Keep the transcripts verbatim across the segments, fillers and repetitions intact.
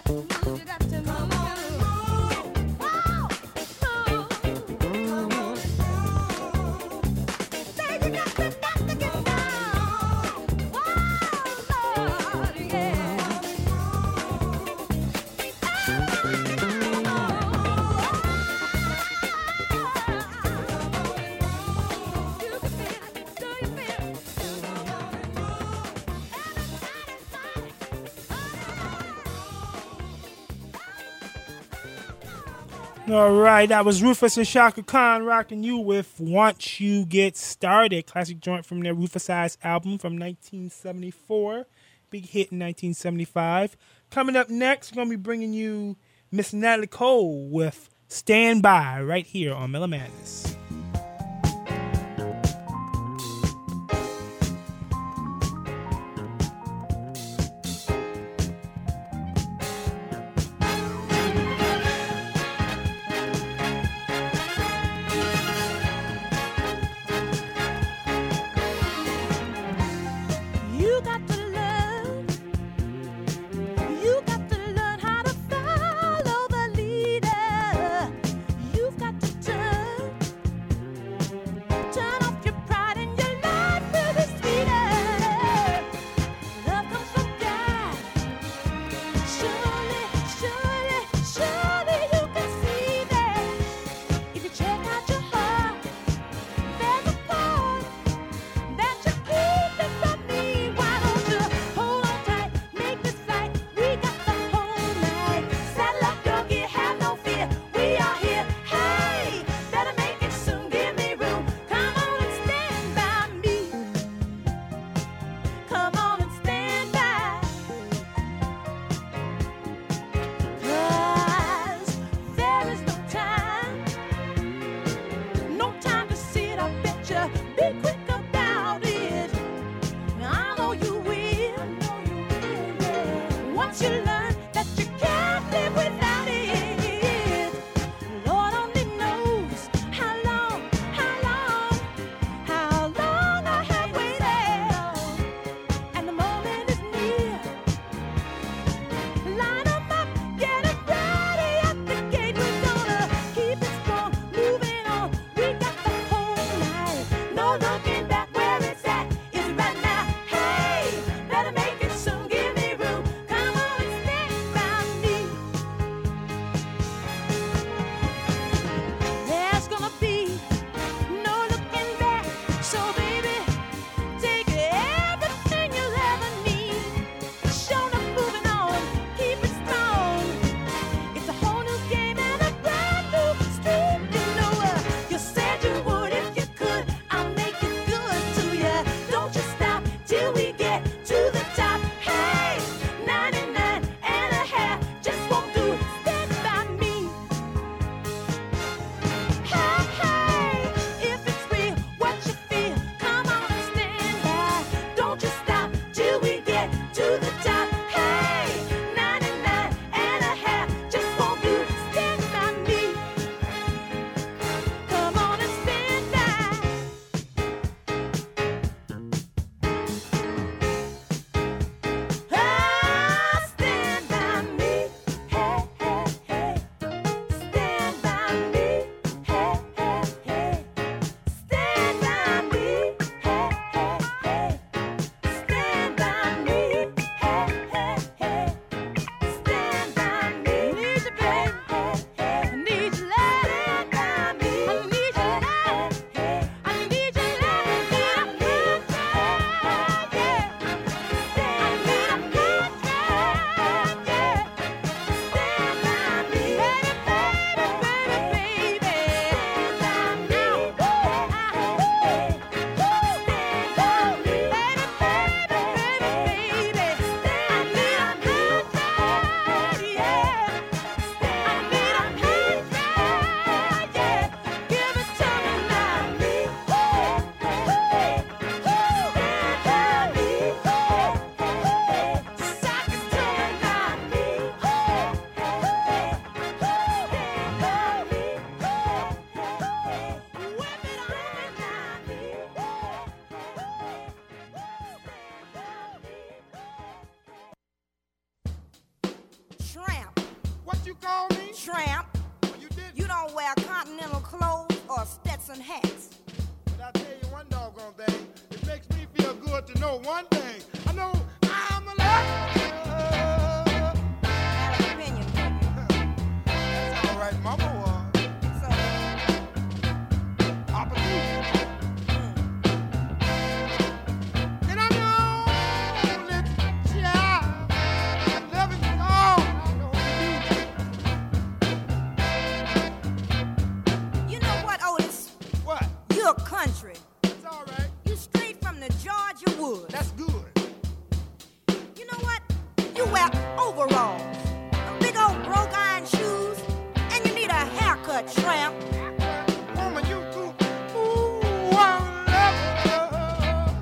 All right, that was Rufus and Shaka Khan rocking you with Once You Get Started, classic joint from their Rufus-ized album from nineteen seventy-four, big hit in nineteen seventy-five. Coming up next, we're going to be bringing you Miss Natalie Cole with Stand By right here on Mellow Madness. You've got to turn What you call me? Tramp. Oh, you did. You don't wear continental clothes or Stetson hats. But I tell you one doggone thing. It makes me feel good to know one thing. I know I'm alive. I have an opinion, baby. That's all right, Mama was. So, Opportunity. And I know, little child, I love it all. I know you know what, Otis? you. What? You're country. It's all right. You straight from the Georgia woods. That's good. You know what? You wear overalls, them big old broke iron shoes, and you need a haircut, tramp. Woman, you too. Ooh, I love her.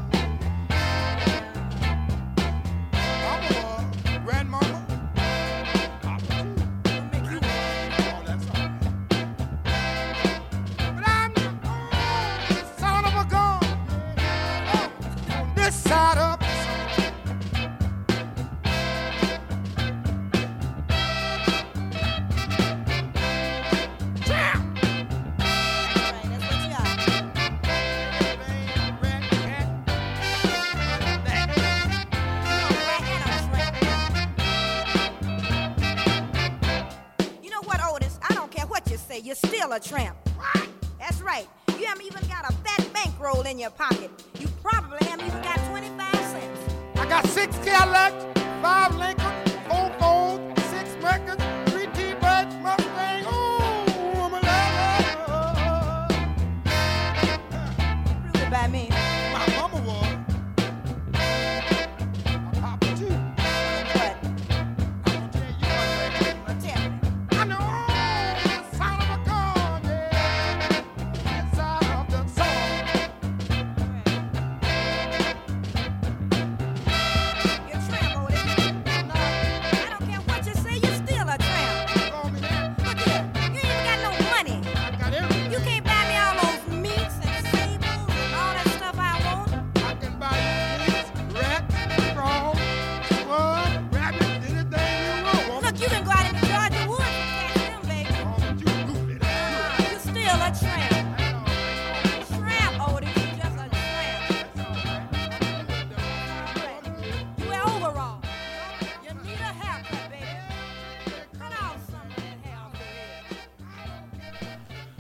Mama was. Grandmama. Papa too. Make you Oh, that's all right. But I'm the only son of a gun. Oh, on this side of the sun. Jam! right, that's what you are. Bang, rat, cat, that. You know what, Otis? I don't care what you say. You're still a tramp. What? That's right. You haven't even got a fat bankroll in your pocket. You probably haven't even got twenty-five cents. I got six Cadillacs, five Lincoln, four Ford, six Mercury, three T-Birds, Mustang. Ooh, I'm a lover. Prove it by me. My mama was. My papa too. What? I'm gonna tell you one thing. Well, tell me. I know the sound of a gun, yeah, inside of the song. You're a tramp, Otis. I don't care what you say. You're still a tramp. Call me that. Look here. You ain't even got no money. I got everything. You can't buy me all those meats and sables and all that stuff I want. I can buy you pigs, rats, frogs, squirrels, rabbits, anything you want. woman. Look, you can go out in the Georgia woods and catch them, baby. Oh, but you goofy. That's Uh, you're still a tramp. That's all right. Tramp, Otis. You're just a tramp. That's all right. I'm good, though. I'm good. You wear overalls. You need a haircut, baby. Cut off some of that hair off your head.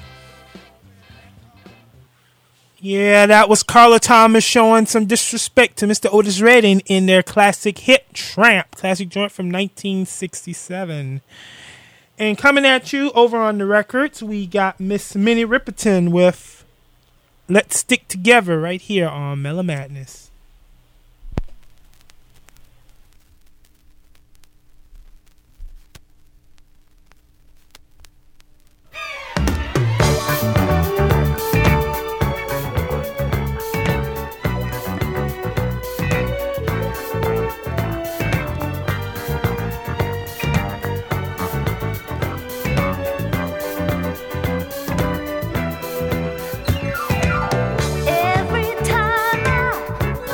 Yeah, that was Carla Thomas showing some disrespect to Mister Otis Redding in their classic hit Tramp, classic joint from nineteen sixty-seven. And coming at you over on the records, we got Miss Minnie Riperton with Let's Stick Together right here on Mellow Madness. Every time I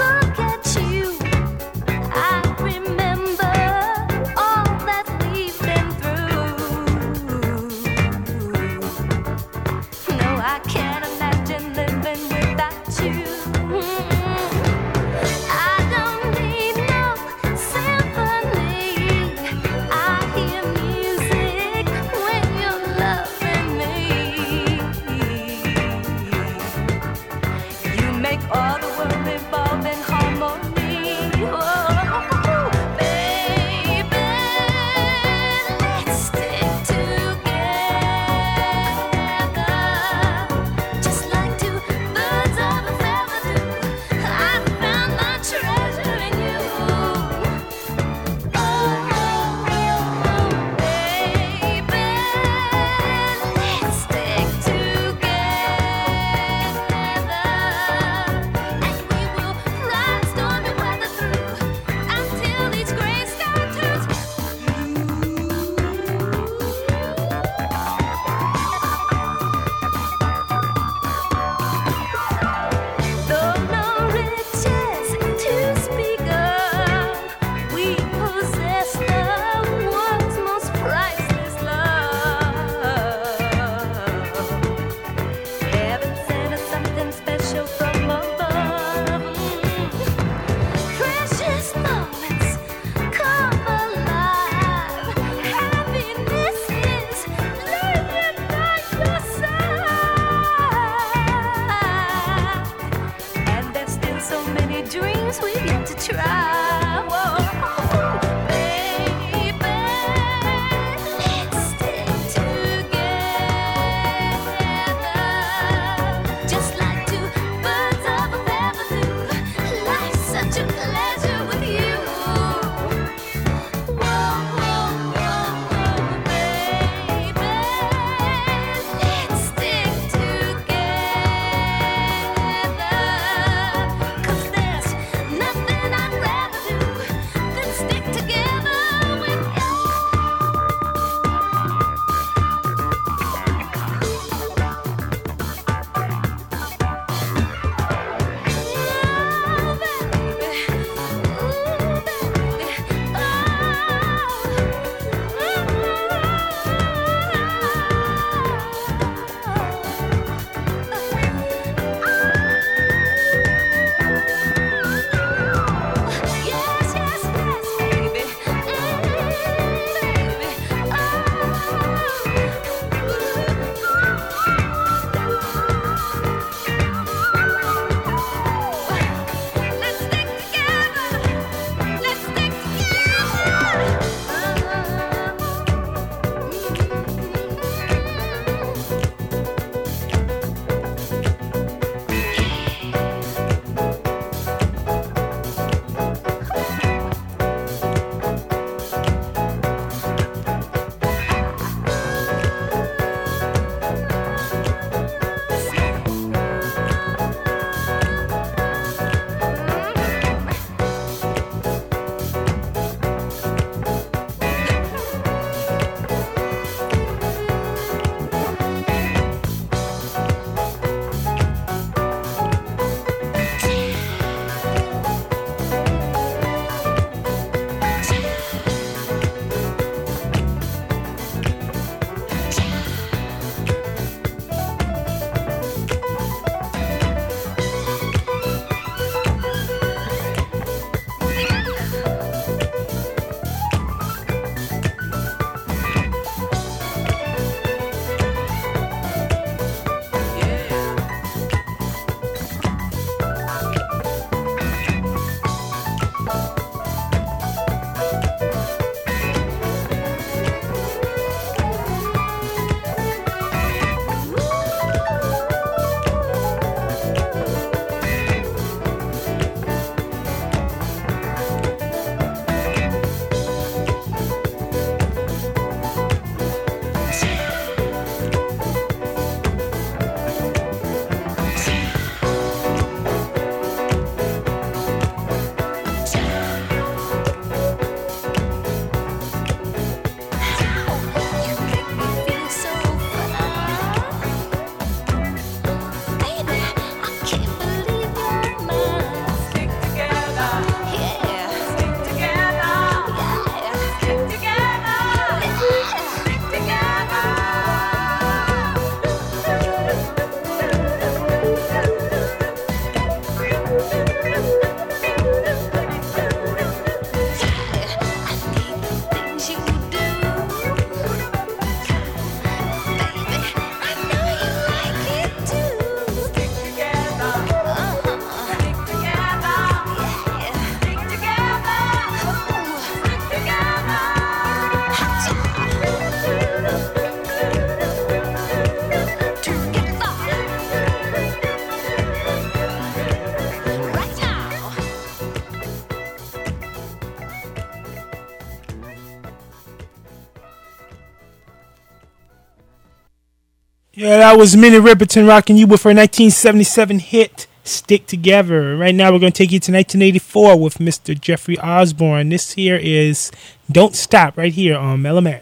Yeah, that was Minnie Riperton rocking you with her nineteen seventy-seven hit, Stick Together. Right now we're going to take you to nineteen eighty-four with Mister Jeffrey Osborne. This here is Don't Stop right here on Mellow Madness.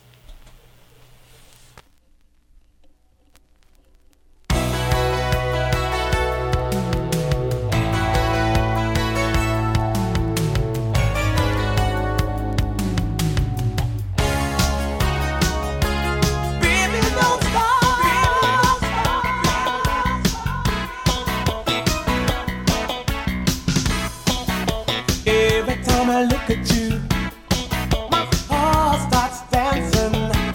Look at you, my heart starts dancing.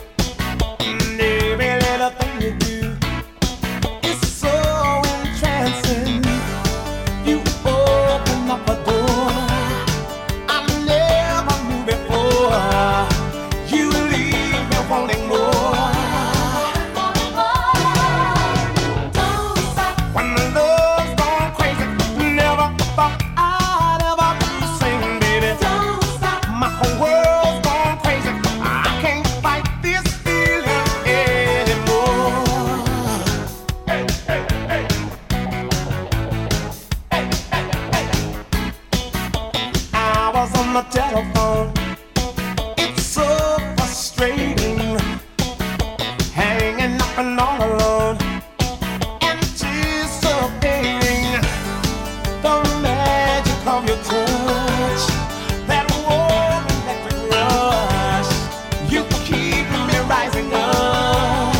Every little thing you do is so entrancing. You open up a door I never knew before. You leave me wanting more. Don't stop when the love's gone crazy. Never thought I'd ever be singing. My whole world's gone crazy. I can't fight this feeling anymore. Hey, hey, hey. Hey, hey, hey. I was on the telephone. It's so frustrating, hanging up and all alone, anticipating the magic of your touch. That warm electric rush, you keep me rising up.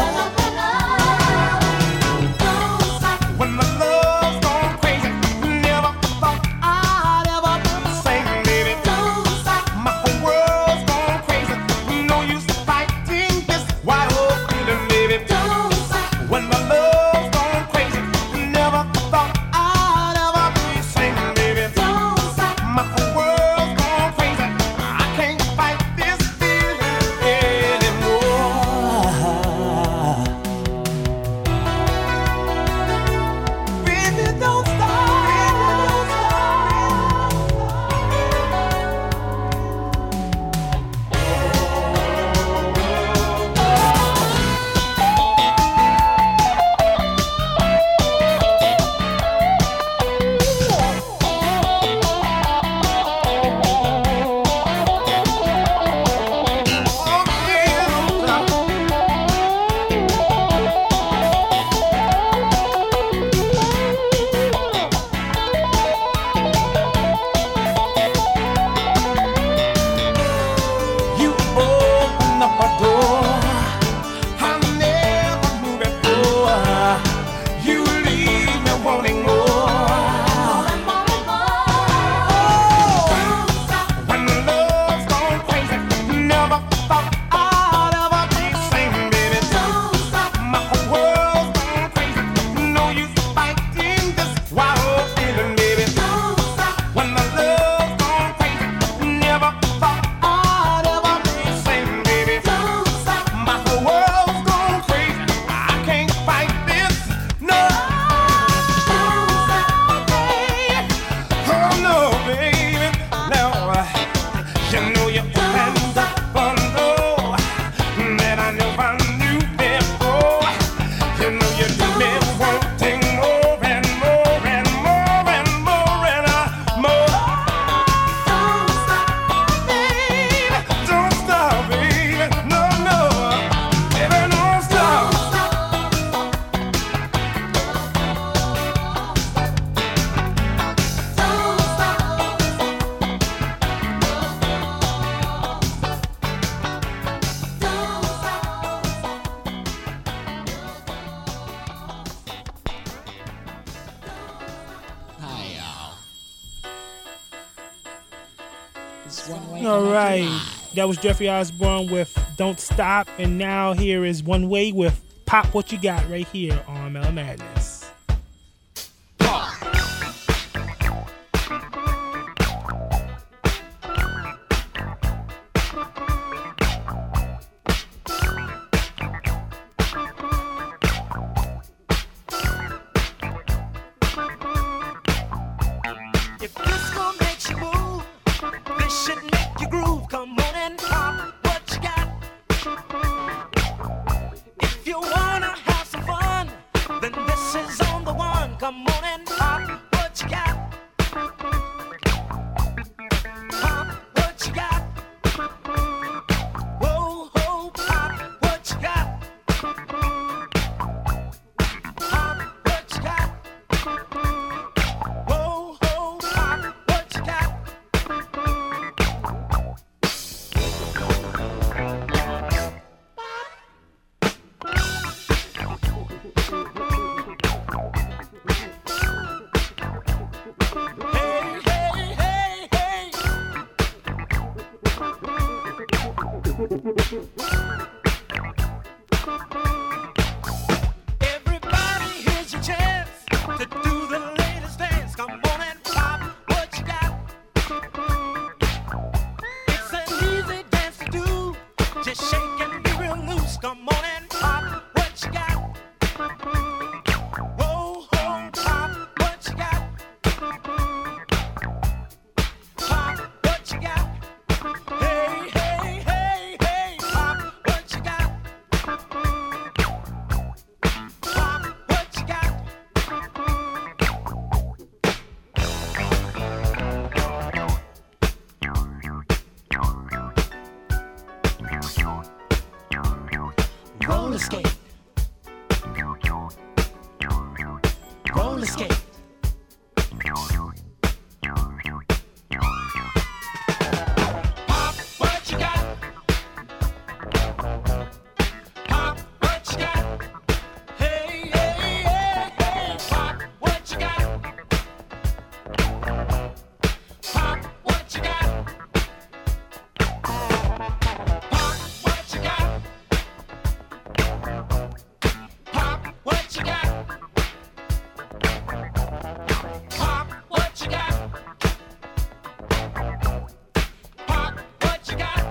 When my love's gone crazy, never thought I'd ever be the same, baby. My whole world's gone crazy, no use fighting this wild feeling, baby. When my love's gone crazy, never thought I'd ever be the same, baby. My whole world's gone crazy. I can't fight this feeling anymore. Baby, don't stop. You open up a door I never knew before. You leave me wanting more. When the love's gone crazy, never thought I'd ever be the same, baby. My whole world's gone crazy, no use fighting this wild feeling, baby. When the love's gone crazy, never thought I'd ever be the same, baby. My whole world's gone crazy, I can't fight this, no. Oh no, baby, no. You know you opened up a door that I never knew before. You know you do me wanting more and more and more and more and uh, more. Don't stop, baby, no, no, baby, don't stop. All right. That was Jeffrey Osborne with Don't Stop. And now here is One Way with Pop What You Got right here on Mellow Madness. If disco makes you move, this should make you groove. Come on and pop what you got. If you wanna is on the one. Come on and pop what you got. Pop what you got. Whoa, whoa, pop what you got. Pop what you got. Whoa, whoa, pop what you got. Everybody, here's your chance to do the latest dance. Come on and pop what you got. It's an easy dance to do. Just shake and be real loose. Come on and pop what you got. Whoa, whoa, pop what you got. Pop what you got. Hey, hey, hey, hey, pop what you got. Pop what you got. Roller skate. Roller skate. Pop what you got. Pop what you got. Hey, hey, hey, hey, pop what you got. Pop what you got. Pop what you got. Pop what you got. Pop what you got. Pop what you got.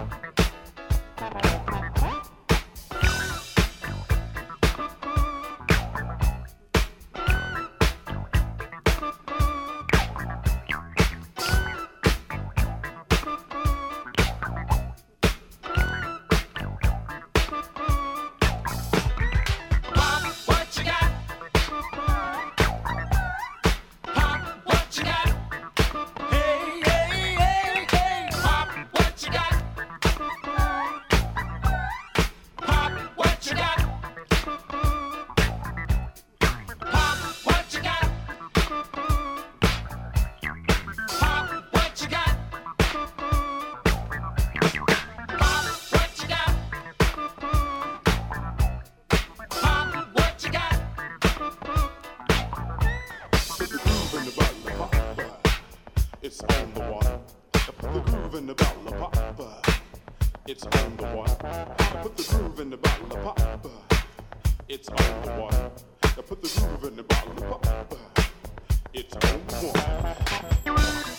Pop what you got. Pop what you got. Hey, hey, hey, hey, pop what you got. Pop what you got. Pop what you got. Pop what you got. Pop what you got. Pop what you got. Put the groove in the bottle of pop. It's on the one. Put the groove in the bottle of pop. It's on the one. Put the groove in the bottle of pop. It's on the one. Put the groove in the bottle of pop. It's on the one.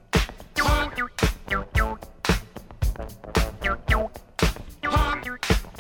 Pop. Pop.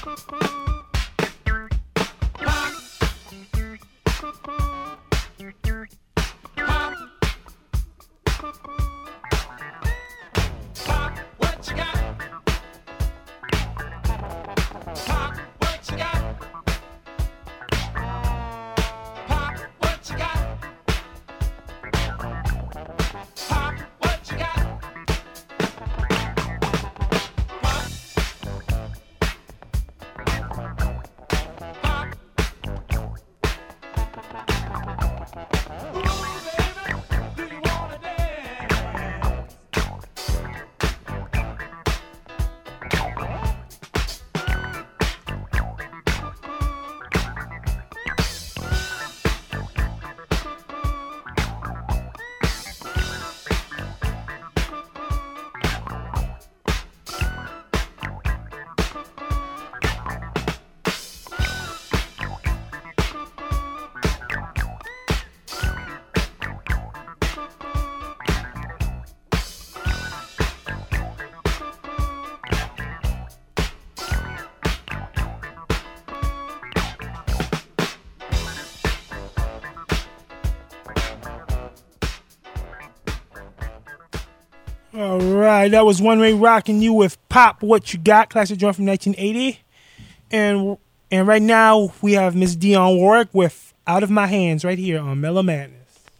All right, that was One Way rocking you with Pop What You Got, classic joint from nineteen eighty. And and right now we have Miss Dionne Warwick with Out of My Hands right here on Mellow Madness.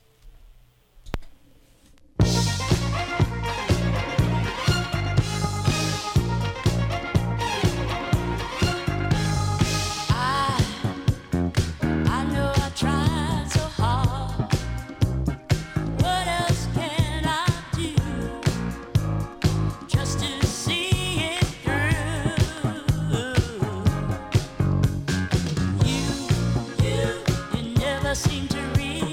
Seem to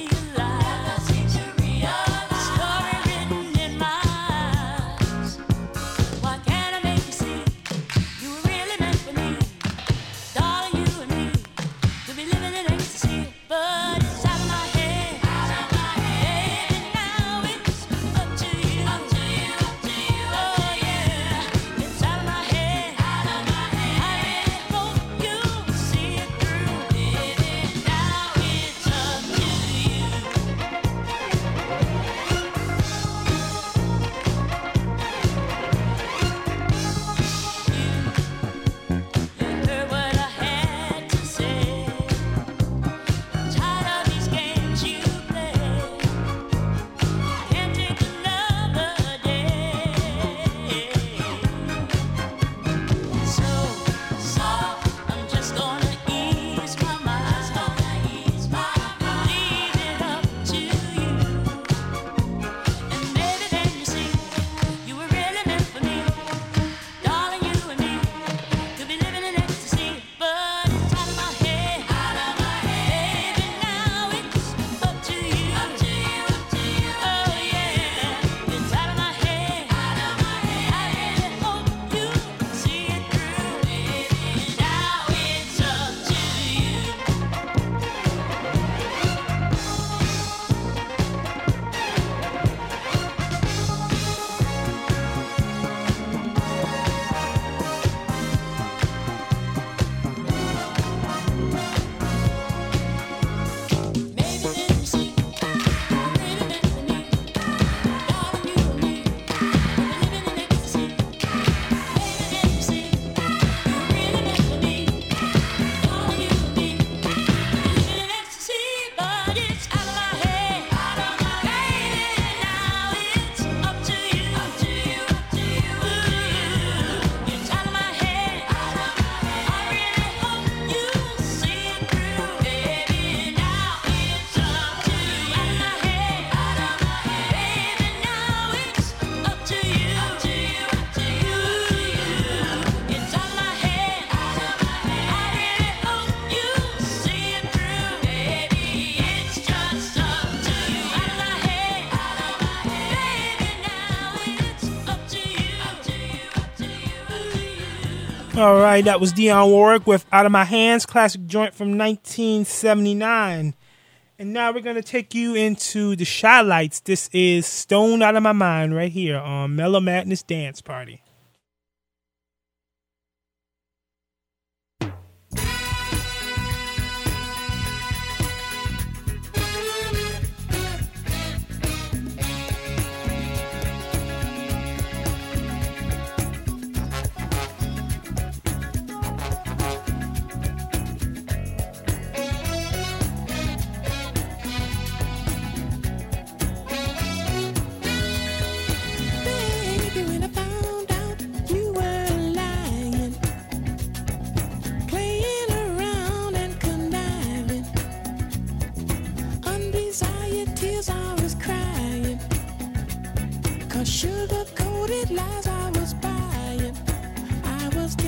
All right, that was Dionne Warwick with Out of My Hands, classic joint from nineteen seventy-nine. And now we're going to take you into the Shy Lights. This is Stoned Out of My Mind right here on Mellow Madness Dance Party.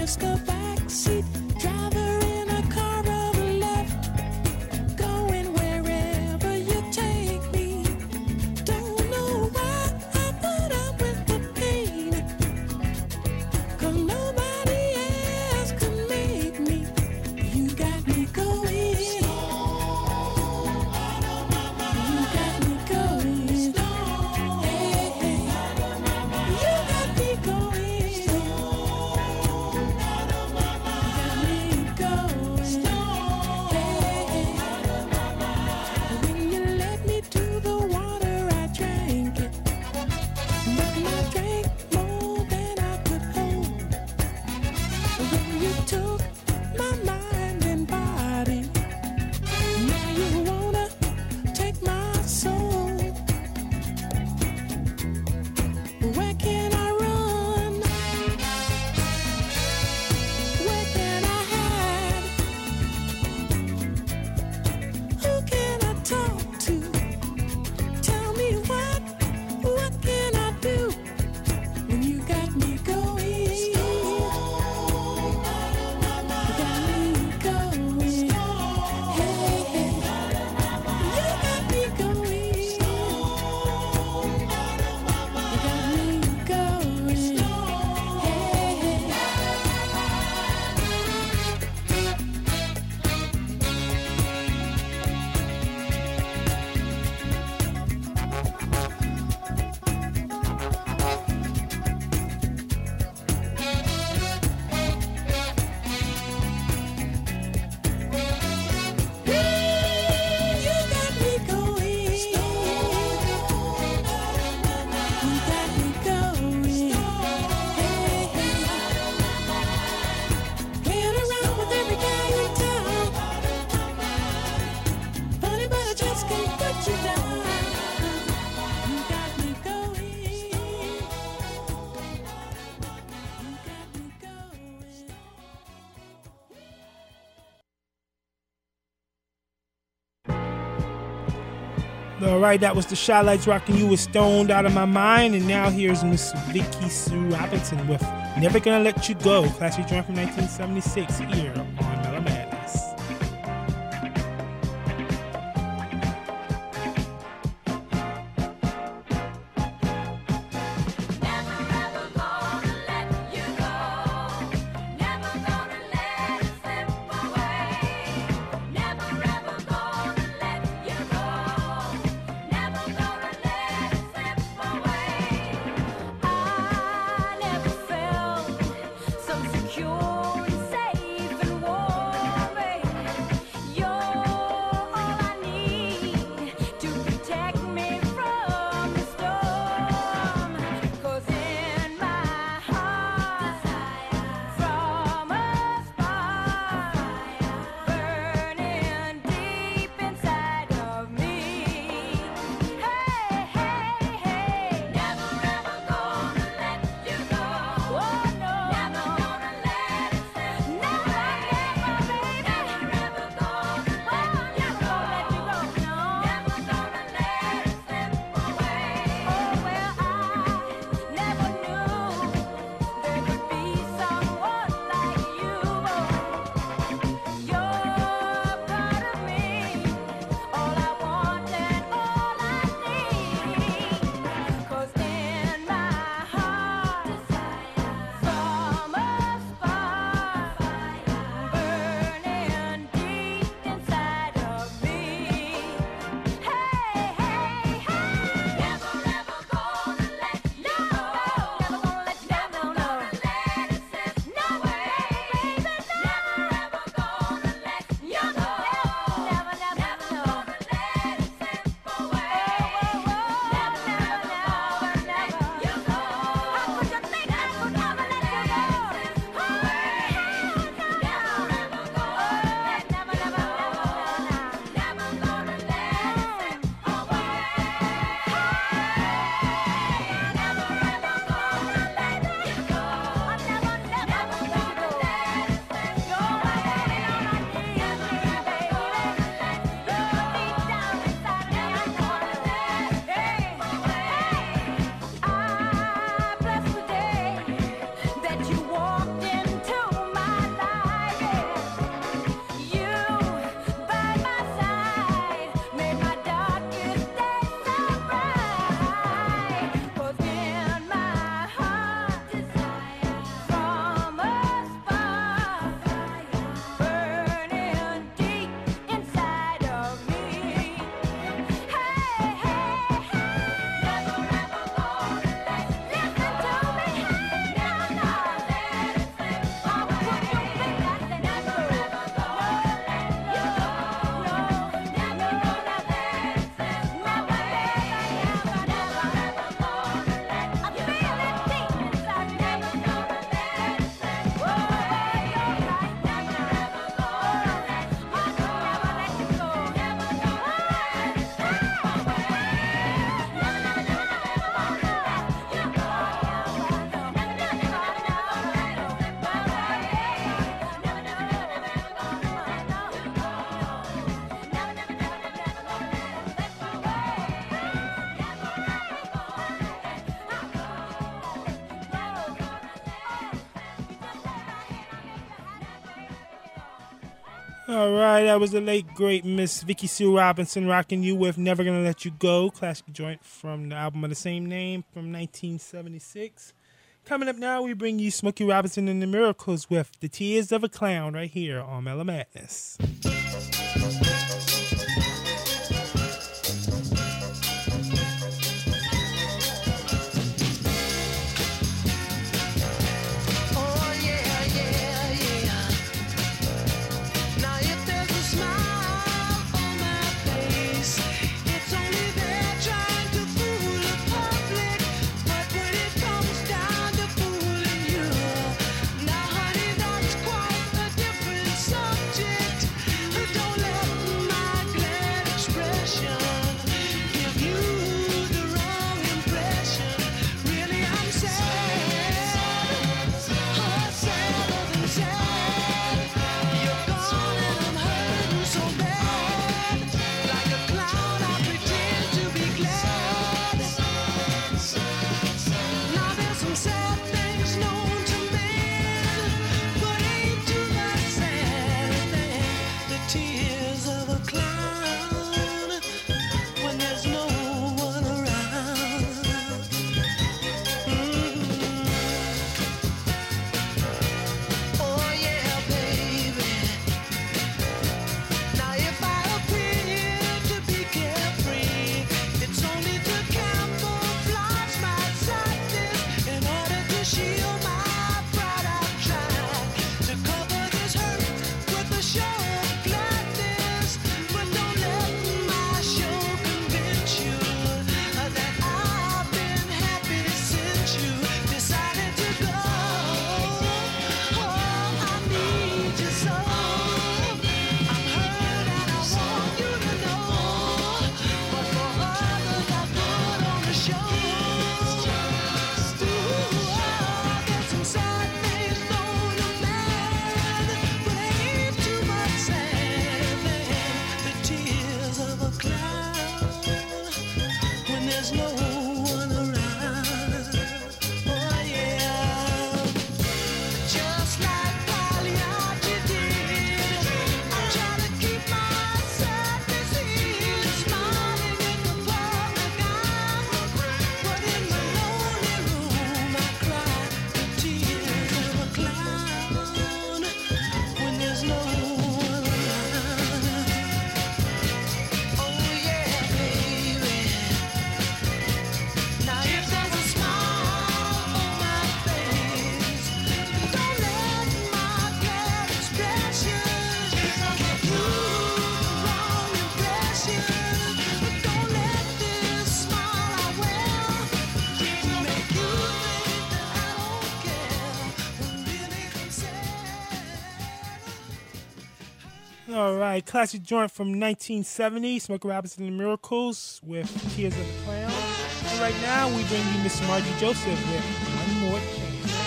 just a backseat driver in a car of love, going wherever you take me. Don't know why I put up with the pain, 'cause nobody else could make me. You got me going. You got me going. Hey, hey. You got me going. You got me going. Hey, hey. When you led me to the water, I drank it. But I drank more than I could hold. When you took my mind and body, now you wanna take my soul. Where can I run? Where can I hide? Who can I talk to? Tell me what, what can I do when you got me going? You got me going. Hey, hey. You got me going. You got me going. Hey, hey. You got me going. You got me going. Hey, hey. Playing around with every guy in town. Funny, but I just can't put you down. You got me going. You got me going. All right, that was the Shy Lights rocking you with Stoned Out of My Mind. And now here's Miss Vicky Sue Robinson with Never Gonna Let You Go, classic joint from nineteen seventy-six here on Mellow Madness. Never ever gonna let you go. Never gonna let it slip away. Never ever gonna let you go. Never gonna let it slip away. I never felt so secure and safe and warm. All right, that was the late great Miss Vicky Sue Robinson rocking you with "Never Gonna Let You Go," classic joint from the album of the same name from nineteen seventy-six. Coming up now, we bring you Smokey Robinson and the Miracles with "The Tears of a Clown" right here on Mellow Madness. Oh yeah, yeah, yeah. Now if there's a smile on my face, it's only there trying to fool the public. But when it comes down to fooling you, now honey, that's quite a different subject. Don't let my glad expression give you the wrong impression. Really, I'm sad. Oh, sadder than sad. You're gone and I'm hurting so bad. Like a clown, I pretend to be glad. Now there's some sad things known to men, but ain't too much sad thing. The tears of a clown when there's no one around. Oh yeah, baby. Now if I appear to be carefree, it's only to camouflage my sadness. In order to shield my pride, I've tried to cover this hurt with a show of gladness. But don't let my show convince you that I've been happy since you decided to go. Oh, I need you so. I'm hurt and I want you to know. But for others I put on a show. Ooh, oh, there's some sad things known to man, but ain't too much sad than the tears of a clown when there's no one around. Oh yeah. Just like Pagliacci did, I try to keep my sadness hid, smiling in the public eye. But in my lonely room, I cry the tears of a clown when there's no one around. Oh yeah, baby. Now if there's a smile on my face, don't let my glad expression give you the wrong impression. Don't let this smile I wear make you think that I don't care. When really I'm sad. All right, classic joint from nineteen seventy, Smokey Robinson and the Miracles with "Tears of the Clown." And right now, we bring you Miss Margie Joseph with "One More Chance."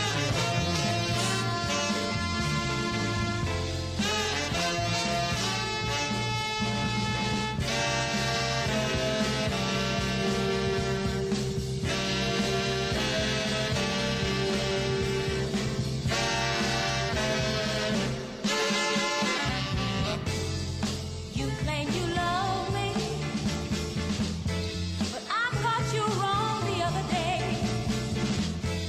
You claim you love me, but I caught you wrong the other day.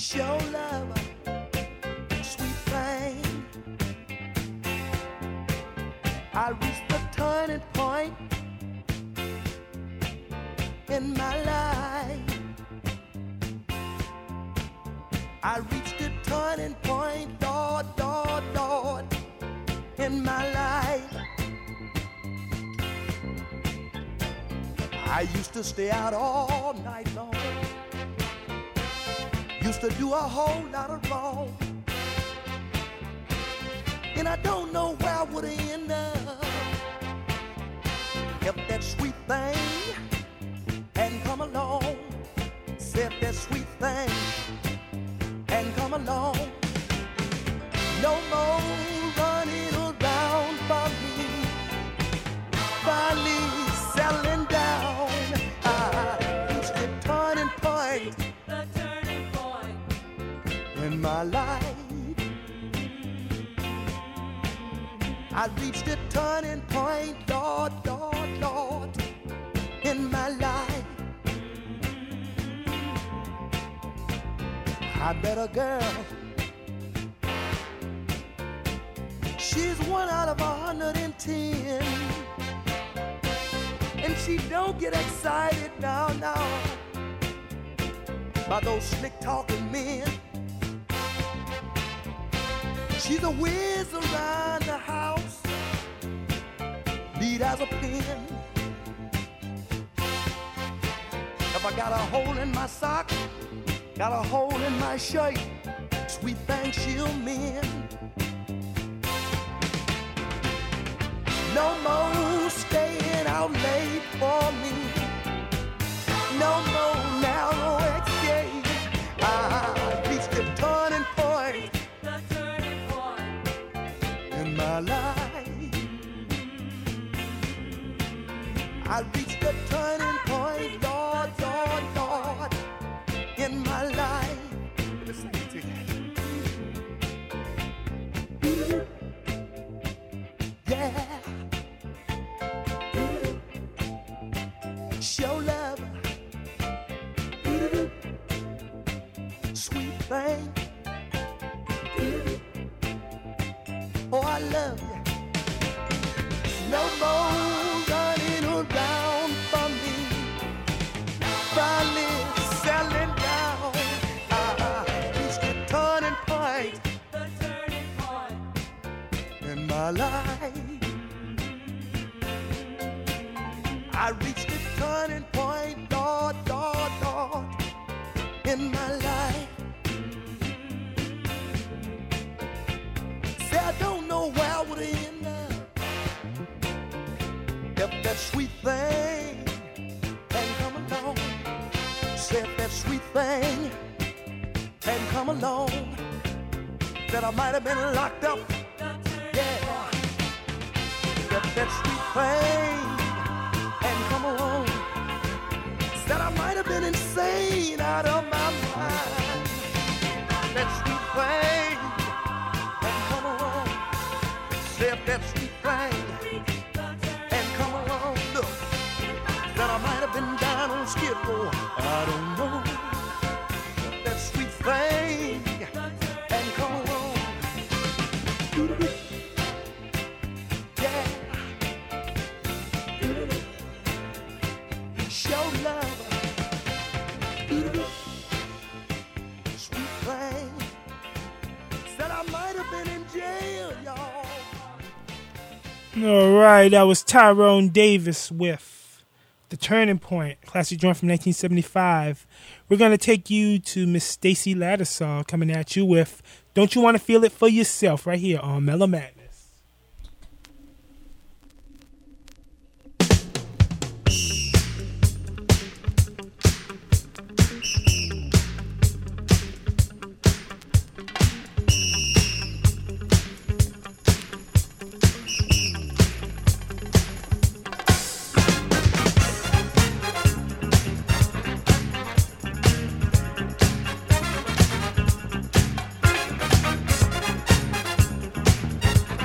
Show love, sweet thing. I reached the turning point in my life. I reached the turning point, Lord, Lord, Lord, in my life. I used to stay out all night long. Used to do a whole lot of wrong. And I don't know where I would end up if that sweet thing hadn't come along. Said that sweet thing hadn't come along. No more running around for me. Finally settling down. I reached the turning point in my life. I reached a turning point, Lord, Lord, Lord, in my life. I met a girl. She's one out of a hundred and ten. And she don't get excited now, now by those slick talking men. She's a whiz around the house, neat as a pin. If I got a hole in my sock, got a hole in my shirt, sweet thing she'll mend. No more staying out late for me. No more narrow escape. I reached the turning point in my life. I reached the turning point, Lord, Lord, Lord, in my life. Let me sing it to you. Yeah. Show love, sweet thing. Oh, I love you. No more running around for me. Finally settling down. I reached the turning point in my life. I reached the turning point, Lord, Lord, Lord, in my life. Say I don't know where I would end up if that sweet thing hadn't come along. Say if that sweet thing hadn't come along, that I might have been locked up. Yeah, if that sweet thing hadn't come along, said I might have been insane out of my mind. That sweet thing hadn't come along. Say if that sweet thing hadn't come along, look, that I might have been down on Skid Row. I don't know. If that sweet thing hadn't come along. Yeah. Show love, sweet thing. Said I might have been in jail, y'all. All right, that was Tyrone Davis with The Turning Point, classic joint from nineteen seventy-five. We're going to take you to Miss Stacy Lattisaw coming at you with Don't You Want to Feel It For Yourself right here on Mellow Madness. Don't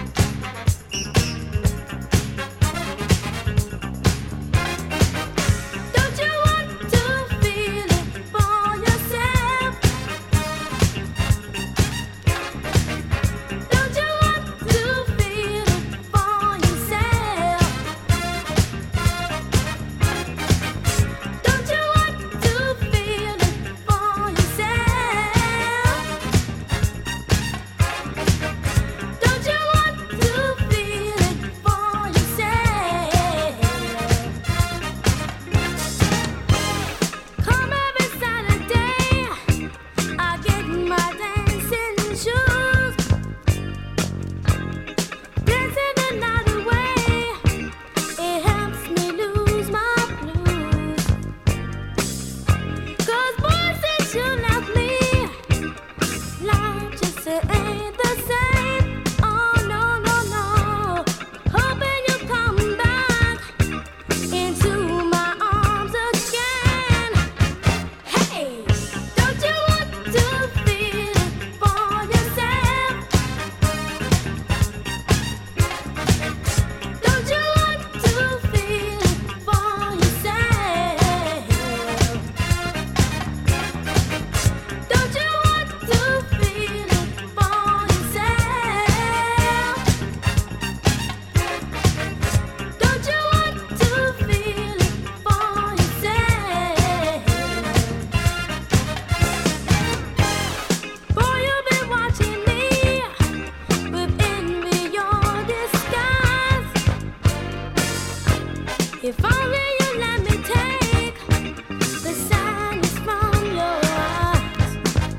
If only you let me take the sadness from your eyes.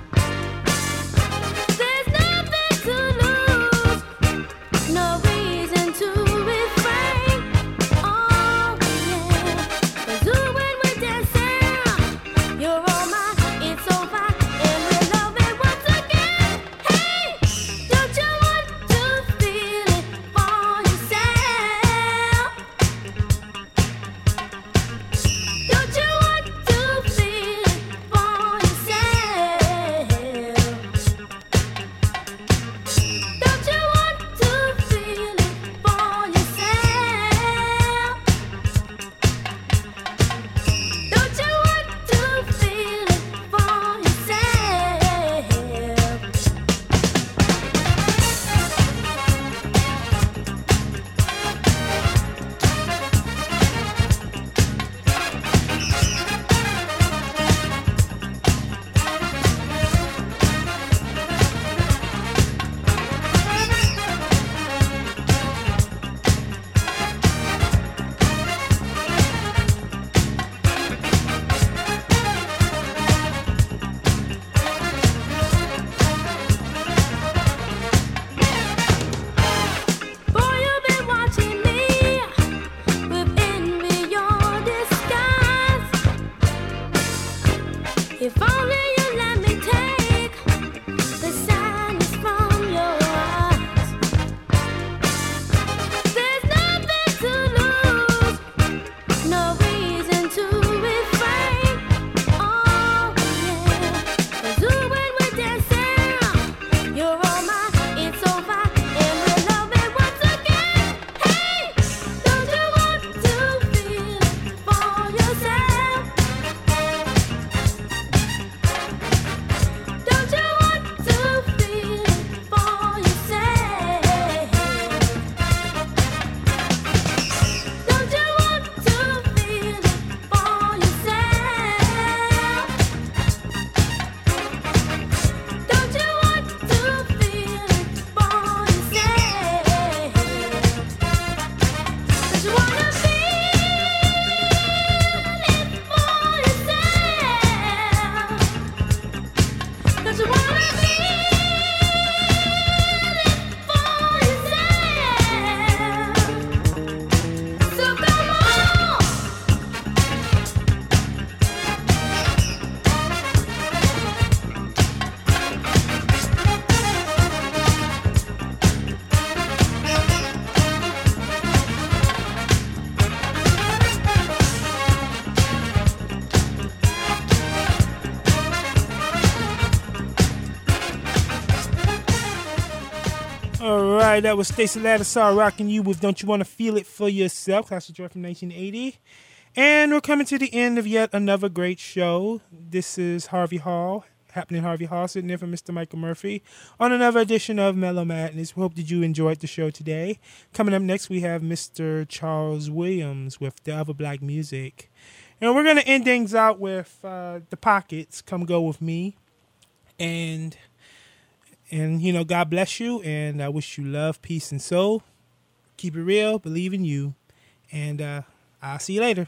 There's nothing to lose, no reason to refrain. Oh yeah, 'cause ooh, when we're dancing, you're all mine. It's over, and we're loving once again. Hey, don't you want to feel it for yourself? Don't you want to feel it for yourself? Don't you want to feel it for yourself? Don't you want to feel it for yourself? Boy, you've been watching me with envy, your disguise. If only you let me take the sadness from your eyes. There's nothing to lose, no reason to refrain. Oh yeah, 'cause ooh, when we're dancing, you're all mine. It's over, and we're loving once again. Hey, don't you want to feel it for yourself? Don't you want to feel it for yourself? Don't you want to feel it for yourself? Don't you want to feel it for yourself? Don't you wanna feel it for yourself? Don't you wanna feel it for yourself? So come on. All right, that was Stacey Lattisaw rocking you with Don't You Want to Feel It For Yourself, Classic Joy from nineteen eighty. And we're coming to the end of yet another great show. This is Harvey Hall, happening Harvey Hall, sitting there for Mister Michael Murphy on another edition of Mellow Madness. We hope that you enjoyed the show today. Coming up next, we have Mister Charles Williams with The Other Black Music. And we're going to end things out with uh, The Pockets, Come Go With Me. And... And, you know, God bless you, and I wish you love, peace, and soul. Keep it real, believe in you, and uh, I'll see you later.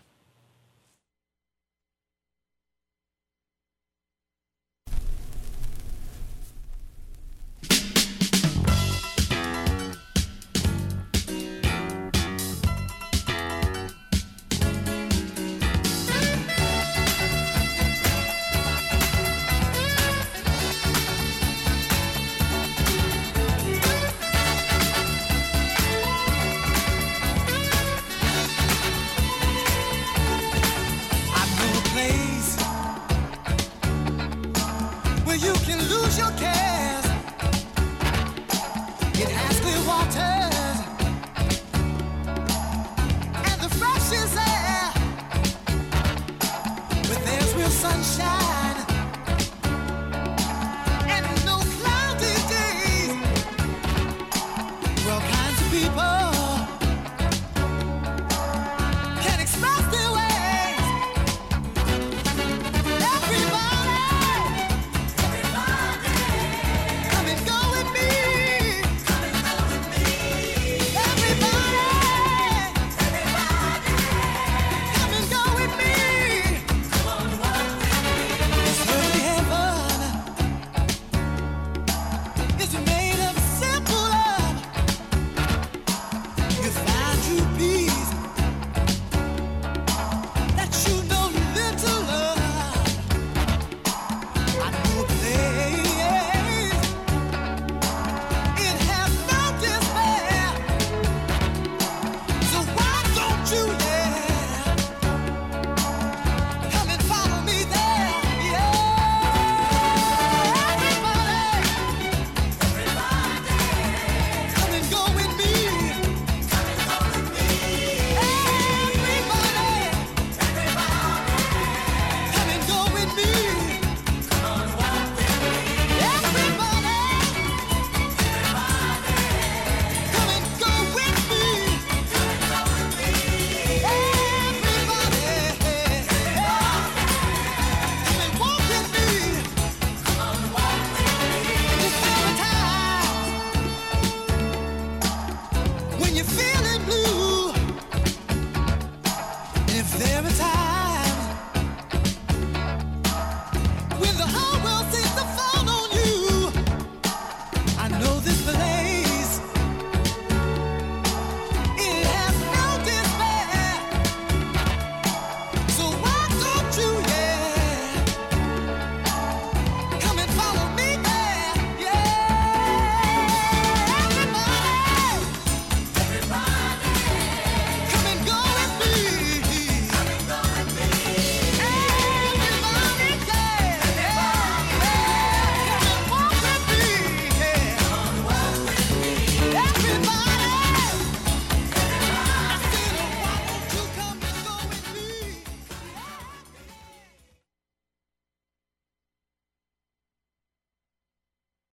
Every time